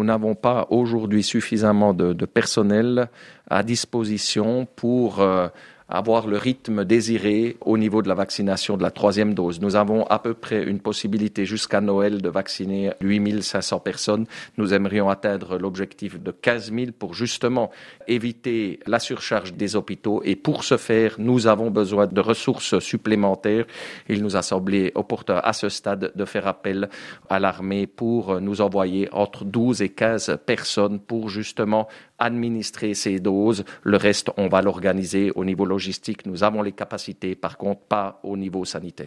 n'avons pas aujourd'hui suffisamment de personnel à disposition pour avoir le rythme désiré au niveau de la vaccination de la 3e dose. Nous avons à peu près une possibilité jusqu'à Noël de vacciner 8 500 personnes. Nous aimerions atteindre l'objectif de 15 000 pour justement éviter la surcharge des hôpitaux. Et pour ce faire, nous avons besoin de ressources supplémentaires. Il nous a semblé opportun à ce stade de faire appel à l'armée pour nous envoyer entre 12 et 15 personnes pour justement administrer ces doses. Le reste, on va l'organiser au niveau logistique. Nous avons les capacités, par contre, pas au niveau sanitaire.